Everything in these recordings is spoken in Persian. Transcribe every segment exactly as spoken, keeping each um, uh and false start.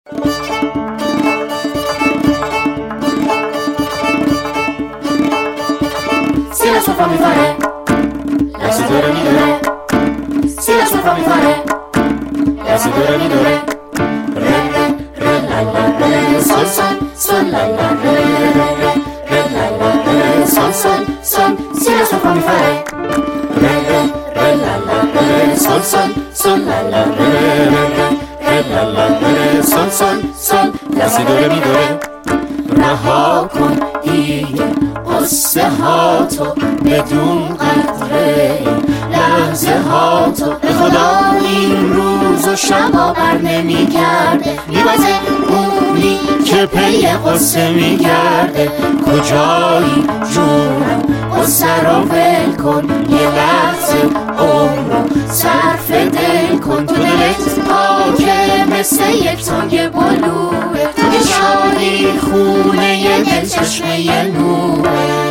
Si la sofra mi fare, la si do re mi do re. Si la sofra mi fare, la si do re mi do re. Re re re la la re, sol sol sol la la re re re re la la re, sol sol sol. Si la sofra mi fare, re re re la la re, sol sol sol la la re re re re la la re, sol sol sol. La si do re mi do re. رها کن دیگه قصه ها تو بدون قدره لحظه ها تو به خدا این روز و شبا بر نمی گرده میبازه اونی که پی قصه می گرده کجایی جونم قصه رو ول کن یه لحظه عمرو صرف دل کن تو دلت پاکه مثل یک تنگ بلوه تو که شادی خونه یه دل چشمه یه نوره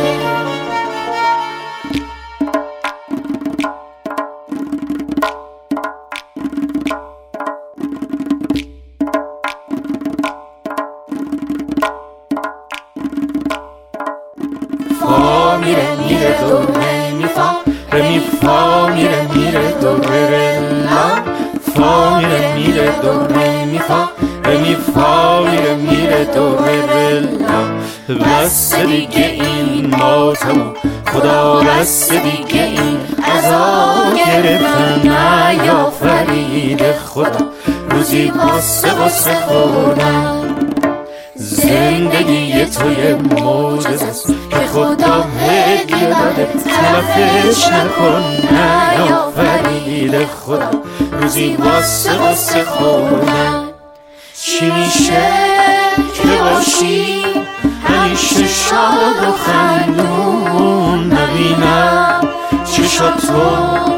فا میره میره دو ره می فا ره می فا میره میره دو ره ره لا فا میره میره دو ره می فا ره می فا میره میره دو ره ره لا بس دیگه این ماتمو خدا بس دیگه این عذاب گرفتم نیافرید خدا روزی قصه قصه خوردم زندگی توی معجزه است که خدا هدیه داده تلفش نکن نیافرید خدا روزی واسه واسه خوردم چی میشه که باشی همیشه شاد و خندون نبینم چشاتو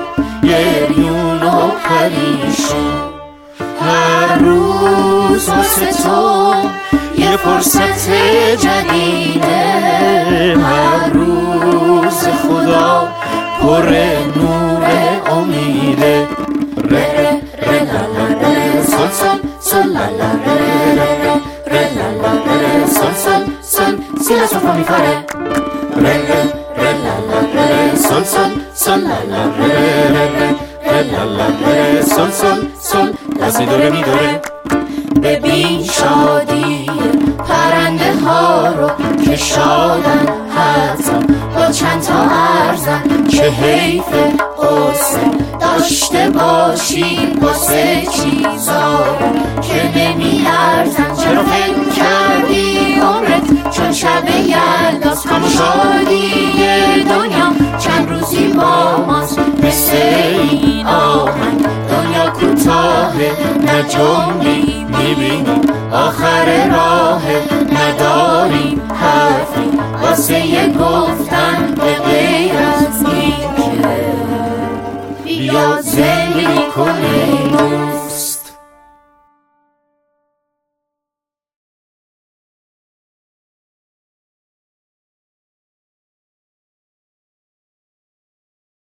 گریون و پریشون هر روز واسه تو یه فرصت جدیده هر روز خدا پر نور امیده ره ره لا لا ره سل سل سل لا لا ره ره ره لا لا ره سل سل سل si la sofra mi fare re re re la la re sol sol sol la la re re re re la la re sol sol sol la si do re mi do re ببین شادی پرنده ها رو که شادن حتی با چند تا ارزن که حیف قصه داشته باشی واسه چیزا که نمی ارزن چرا فکر کردی عمرت چون شب یلداست کام و شادی دنیا چند روزی با ماست مثل این آهنگ دنیا کوتاهه نه جملی میبینی آخر راه نداریم حرفی واسه یه گفتن به غیر از این که بیا زندگی کنیم